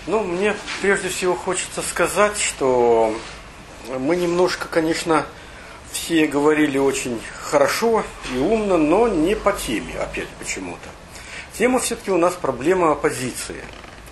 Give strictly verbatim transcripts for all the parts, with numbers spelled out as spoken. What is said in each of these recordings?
Ну, мне прежде всего хочется сказать, что мы немножко, конечно, все говорили очень хорошо и умно, но не по теме, опять почему-то. Тема все-таки у нас проблема оппозиции.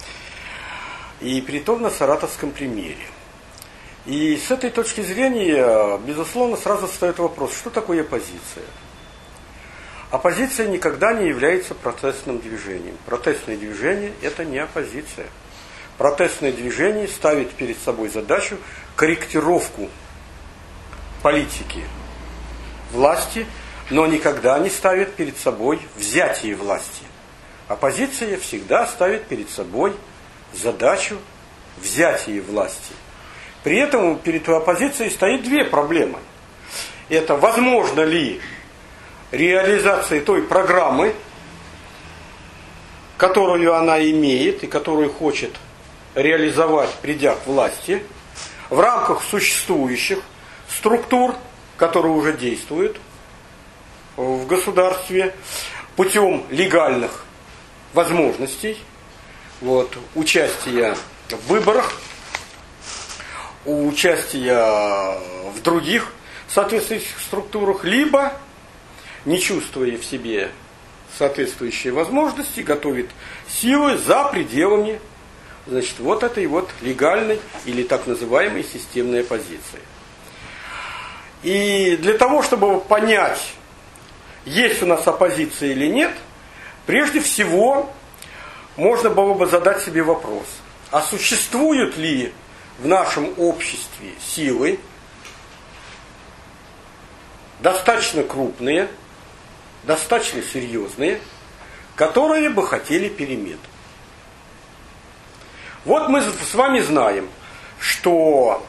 И притом на саратовском примере. И с этой точки зрения, безусловно, сразу встает вопрос, что такое оппозиция? Оппозиция никогда не является протестным движением. Протестное движение – это не оппозиция. Протестное движение ставит перед собой задачу корректировку политики власти, но никогда не ставит перед собой взятие власти. Оппозиция всегда ставит перед собой задачу взятия власти. При этом перед оппозицией стоит две проблемы. Это возможно ли реализация той программы, которую она имеет и которую хочет реализовать, придя к власти, в рамках существующих структур, которые уже действуют в государстве, путем легальных возможностей, вот, участия в выборах, участия в других соответствующих структурах, либо, не чувствуя в себе соответствующие возможности, готовит силы за пределами, значит, вот этой вот легальной или так называемой системной оппозиции. И для того, чтобы понять, есть у нас оппозиция или нет, прежде всего можно было бы задать себе вопрос, а существуют ли в нашем обществе силы достаточно крупные, достаточно серьезные, которые бы хотели перемен. Вот мы с вами знаем, что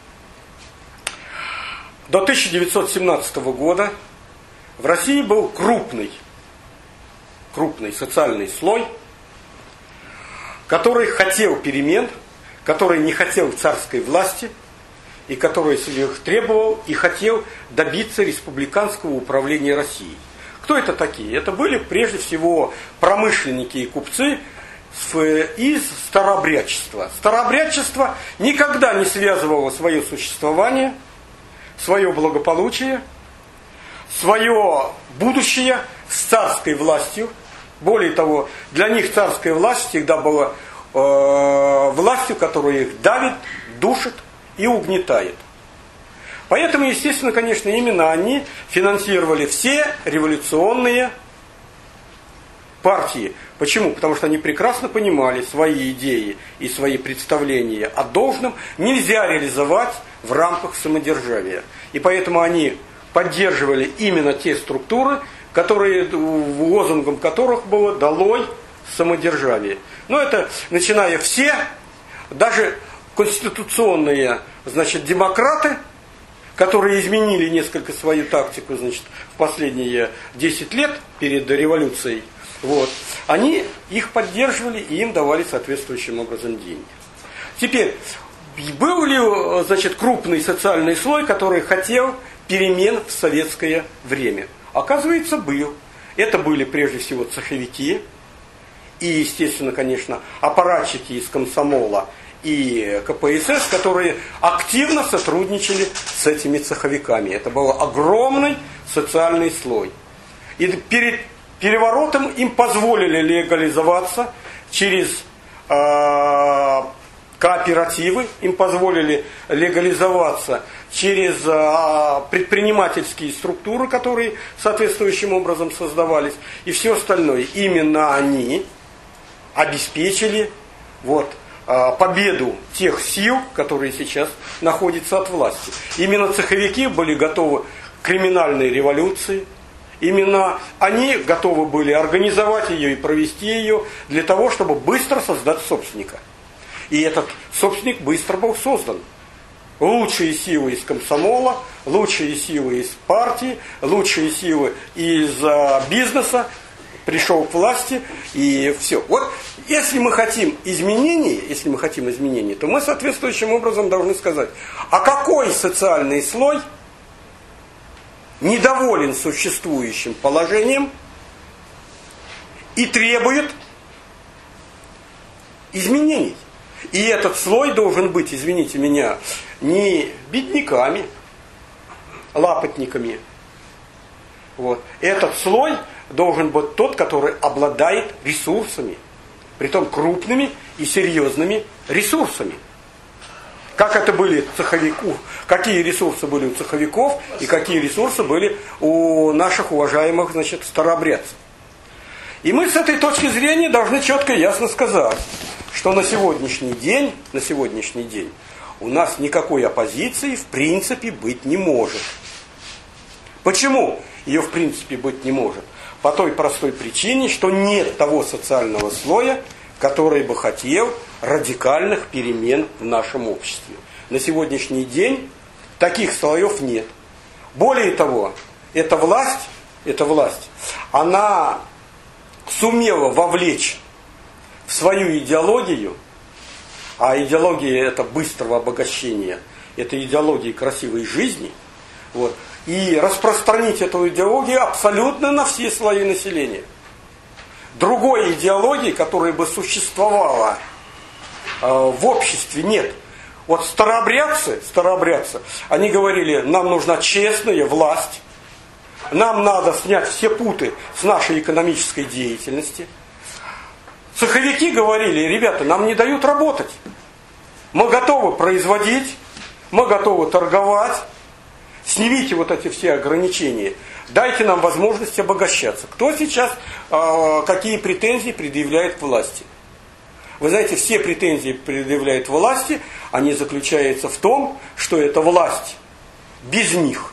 до тысяча девятьсот семнадцатого года в России был крупный, крупный социальный слой, который хотел перемен, который не хотел царской власти, и который их требовал и хотел добиться республиканского управления Россией. Кто это такие? Это были прежде всего промышленники и купцы из старообрядчества. Старообрядчество никогда не связывало свое существование, свое благополучие, свое будущее с царской властью. Более того, для них царская власть всегда была э, властью, которая их давит, душит и угнетает. Поэтому, естественно, конечно, именно они финансировали все революционные партии. Почему? Потому что они прекрасно понимали, свои идеи и свои представления о должном нельзя реализовать в рамках самодержавия. И поэтому они поддерживали именно те структуры, которые, лозунгом которых было «долой самодержавие». Но это, начиная все, даже конституционные, значит, демократы, которые изменили несколько свою тактику, значит, в последние десять лет перед революцией, вот, они их поддерживали и им давали соответствующим образом деньги. Теперь, был ли, значит, крупный социальный слой, который хотел перемен в советское время? Оказывается, был. Это были прежде всего цеховики и, естественно, конечно, аппаратчики из комсомола и ка пэ эс эс, которые активно сотрудничали с этими цеховиками. Это был огромный социальный слой. И перед переворотом им позволили легализоваться через э, кооперативы, им позволили легализоваться через э, предпринимательские структуры, которые соответствующим образом создавались, и все остальное. Именно они обеспечили вот, э, победу тех сил, которые сейчас находятся от власти. Именно цеховики были готовы к криминальной революции. Именно они готовы были организовать ее и провести ее для того, чтобы быстро создать собственника. И этот собственник быстро был создан. Лучшие силы из комсомола, лучшие силы из партии, лучшие силы из а, бизнеса пришел к власти, и все. Вот если мы хотим изменений, если мы хотим изменений, то мы соответствующим образом должны сказать, а какой социальный слой недоволен существующим положением и требует изменений. И этот слой должен быть, извините меня, не бедняками, лапотниками. Вот. Этот слой должен быть тот, который обладает ресурсами, притом крупными и серьезными ресурсами. Как это были цеховиков, какие ресурсы были у цеховиков и какие ресурсы были у наших уважаемых, значит, старообрядцев. И мы с этой точки зрения должны четко и ясно сказать, что на сегодняшний день, на сегодняшний день у нас никакой оппозиции в принципе быть не может. Почему ее в принципе быть не может? По той простой причине, что нет того социального слоя, который бы хотел радикальных перемен в нашем обществе. На сегодняшний день таких слоев нет. Более того, эта власть, эта власть, она сумела вовлечь в свою идеологию, а идеология это быстрого обогащения, это идеология красивой жизни, вот, и распространить эту идеологию абсолютно на все слои населения. Другой идеологии, которая бы существовала э, в обществе, нет. Вот старообрядцы, старообрядцы, они говорили, нам нужна честная власть, нам надо снять все путы с нашей экономической деятельности. Цеховики говорили, ребята, нам не дают работать. Мы готовы производить, мы готовы торговать. Снимите вот эти все ограничения. Дайте нам возможность обогащаться. Кто сейчас э, какие претензии предъявляет к власти? Вы знаете, все претензии предъявляют власти, они заключаются в том, что эта власть без них.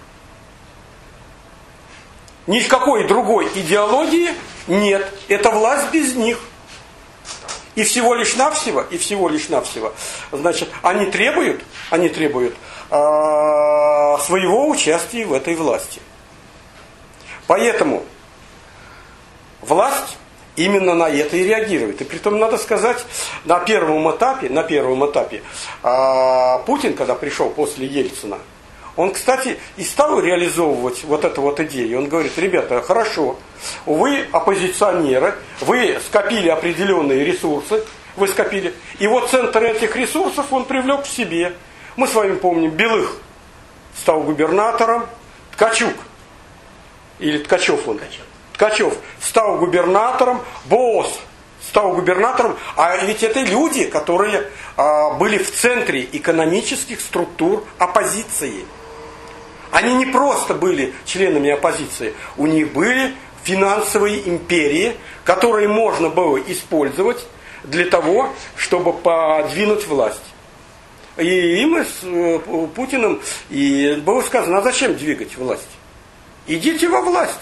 Никакой другой идеологии нет. Это власть без них. И всего лишь навсего, и всего лишь навсего, значит, они требуют, они требуют э, своего участия в этой власти. Поэтому власть именно на это и реагирует. И притом надо сказать, на первом этапе, на первом этапе э, Путин, когда пришел после Ельцина, он, кстати, и стал реализовывать вот эту вот идею. Он говорит, ребята, хорошо, вы оппозиционеры, вы скопили определенные ресурсы, вы скопили, и вот центр этих ресурсов он привлек к себе. Мы с вами помним, Белых стал губернатором, Ткачук, или Ткачев он, Ткачев стал губернатором, Боос стал губернатором, а ведь это люди, которые а, были в центре экономических структур оппозиции. Они не просто были членами оппозиции, у них были финансовые империи, которые можно было использовать для того, чтобы подвинуть власть. И им с Путиным и было сказано, а зачем двигать власть? Идите во власть.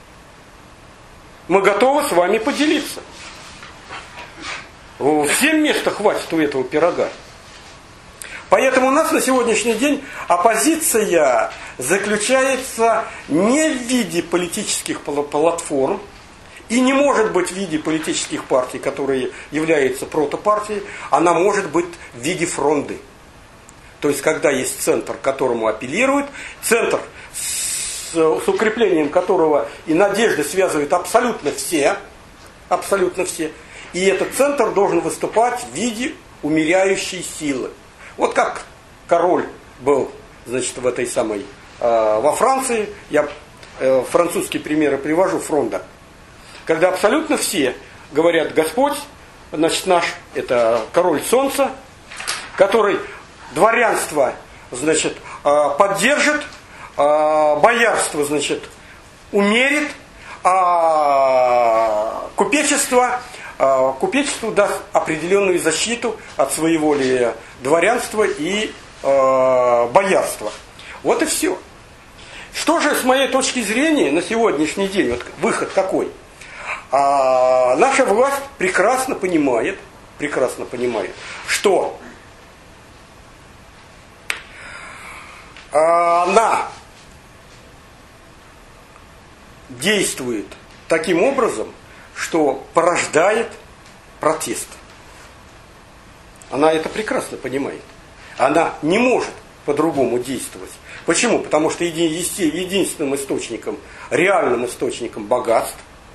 Мы готовы с вами поделиться. Всем места хватит у этого пирога. Поэтому у нас на сегодняшний день оппозиция заключается не в виде политических платформ и не может быть в виде политических партий, которые являются протопартией, она может быть в виде фронды. То есть, когда есть центр, к которому апеллируют, центр, с, с укреплением которого и надежды связывают абсолютно все, абсолютно все, и этот центр должен выступать в виде умеряющей силы. Вот как король был, значит, в этой самой, э, во Франции, я э, французские примеры привожу, фронда, когда абсолютно все говорят, Господь, значит, наш, это король солнца, который дворянство, значит, э, поддержит, э, боярство, значит, умерит, а купечество... Купечеству даст определенную защиту от своеволия дворянства и э, боярства. Вот и все. Что же с моей точки зрения на сегодняшний день, вот выход какой? А, наша власть прекрасно понимает, прекрасно понимает, что она действует таким образом, что порождает протест. Она это прекрасно понимает. Она не может по-другому действовать. Почему? Потому что единственным источником, реальным источником богатств,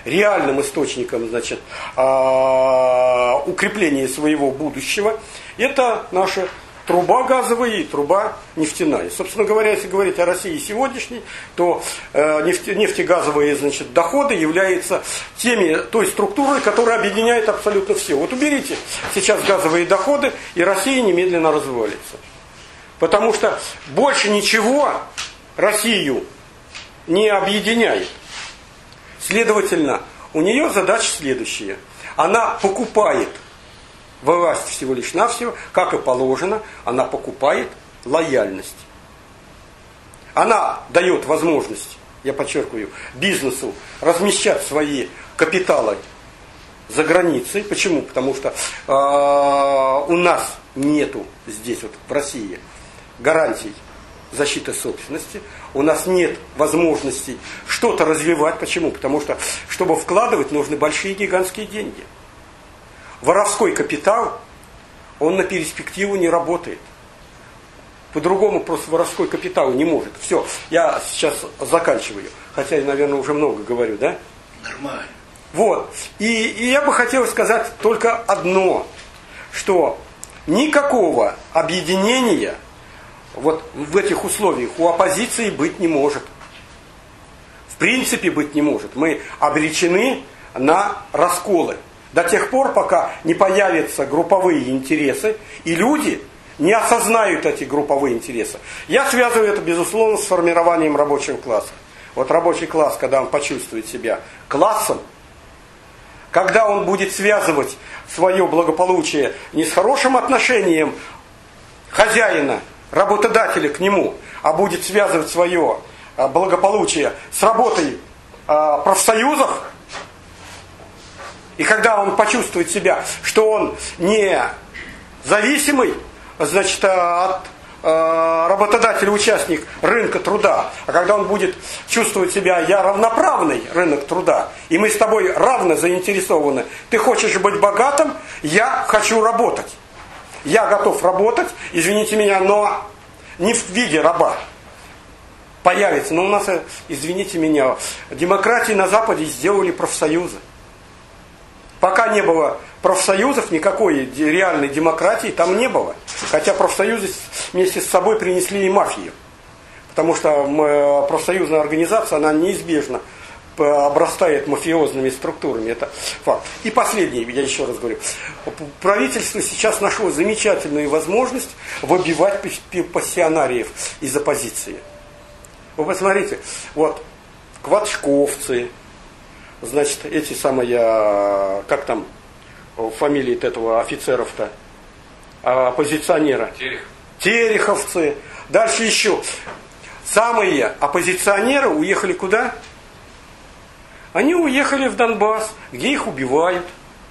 реальным источником, значит, укрепления своего будущего, это наша труба газовая и труба нефтяная. Собственно говоря, если говорить о России сегодняшней, то нефте, нефтегазовые, значит, доходы являются теми, той структурой, которая объединяет абсолютно все. Вот уберите сейчас газовые доходы, и Россия немедленно развалится. Потому что больше ничего Россию не объединяет. Следовательно, у нее задача следующая. Она покупает власть всего лишь навсего, как и положено, она покупает лояльность. Она дает возможность, я подчеркиваю, бизнесу размещать свои капиталы за границей. Почему? Потому что э, у нас нету здесь, вот в России, гарантий защиты собственности. У нас нет возможностей что-то развивать. Почему? Потому что, чтобы вкладывать, нужны большие гигантские деньги. Воровской капитал, он на перспективу не работает. По-другому просто воровской капитал не может. Все, я сейчас заканчиваю. Хотя я, наверное, уже много говорю, да? Нормально. Вот. И, и я бы хотел сказать только одно, что никакого объединения вот в этих условиях у оппозиции быть не может. В принципе быть не может. Мы обречены на расколы. До тех пор, пока не появятся групповые интересы, и люди не осознают эти групповые интересы. Я связываю это, безусловно, с формированием рабочего класса. Вот рабочий класс, когда он почувствует себя классом, когда он будет связывать свое благополучие не с хорошим отношением хозяина, работодателя к нему, а будет связывать свое благополучие с работой профсоюзов, и когда он почувствует себя, что он не зависимый, значит, от э, работодателя, участник рынка труда, а когда он будет чувствовать себя, я равноправный рынок труда, и мы с тобой равно заинтересованы, ты хочешь быть богатым, я хочу работать. Я готов работать, извините меня, но не в виде раба. Появится, но у нас, извините меня, демократии на Западе сделали профсоюзы. Пока не было профсоюзов, никакой реальной демократии там не было. Хотя профсоюзы вместе с собой принесли и мафию. Потому что профсоюзная организация, она неизбежно обрастает мафиозными структурами. Это факт. И последнее, я еще раз говорю. Правительство сейчас нашло замечательную возможность выбивать пассионариев из оппозиции. Вы посмотрите, вот кватшковцы, значит, эти самые, как там фамилии этого офицеров-то, оппозиционера? Терехов. Тереховцы. Дальше еще. Самые оппозиционеры уехали куда? Они уехали в Донбасс, где их убивают.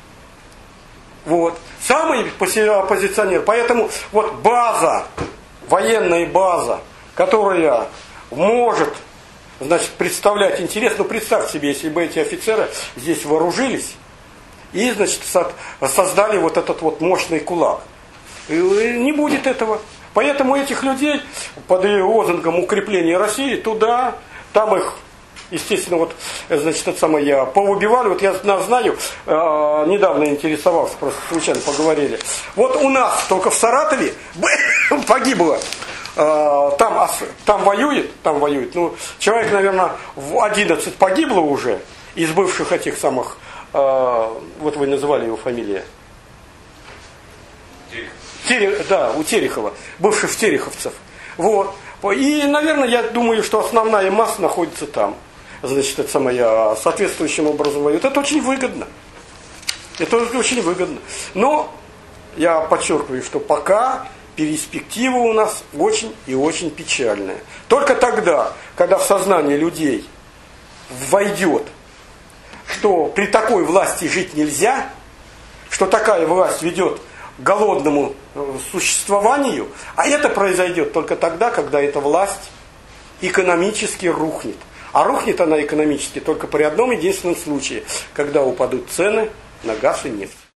Вот. Самые оппозиционеры. Поэтому вот база, военная база, которая может, значит, представлять интерес. Ну, представьте себе, если бы эти офицеры здесь вооружились и, значит, создали вот этот вот мощный кулак. И не будет этого. Поэтому этих людей под лозунгом укрепления России туда, там их, естественно, вот, значит, это самое, поубивали. Вот я знаю, э, недавно интересовался, просто случайно поговорили. Вот у нас только в Саратове погибло. Там, там воюет, там воюет, ну, человек, наверное, в одиннадцать погибло уже из бывших этих самых, э, вот вы называли его фамилия. Терехов. Терех, да, у Терехова, бывших тереховцев. Вот. И, наверное, я думаю, что основная масса находится там. Значит, это самое, соответствующим образом воюет. Это очень выгодно. Это очень выгодно. Но я подчеркиваю, что пока перспектива у нас очень и очень печальная. Только тогда, когда в сознание людей войдет, что при такой власти жить нельзя, что такая власть ведет к голодному существованию, а это произойдет только тогда, когда эта власть экономически рухнет. А рухнет она экономически только при одном единственном случае, когда упадут цены на газ и нефть.